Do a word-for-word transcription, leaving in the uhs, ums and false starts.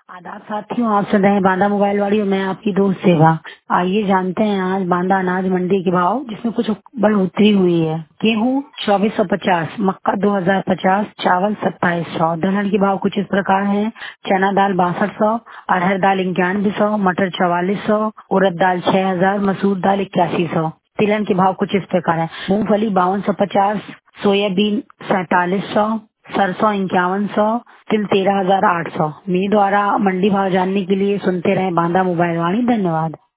आदाब साथियों, आप सुन रहे हैं बांदा मोबाइल वाली और मैं आपकी दोस्त सेवा। आइए जानते हैं आज बांदा अनाज मंडी के भाव, जिसमें कुछ बढ़ोतरी हुई है। गेहूँ चौबीस सौ पचास, मक्का दो हजार पचास, चावल सत्ताईस सौ। दलहन के भाव कुछ इस प्रकार हैं। चना दाल बासठ सौ, अरहर दाल इक्यानवे सौ, मटर चवालीस सौ, उड़द दाल छह हजार, मसूर दाल इक्यासी सौ। तिलहन के भाव कुछ इस प्रकार है। मूंगफली बावन सौ पचास, सोयाबीन सैतालीस सौ, सरसों इक्यावन सौ, तिल तेरह हजार आठ सौ। मेरे द्वारा मंडी भाव जानने के लिए सुनते रहें बांदा मोबाइल वाणी। धन्यवाद।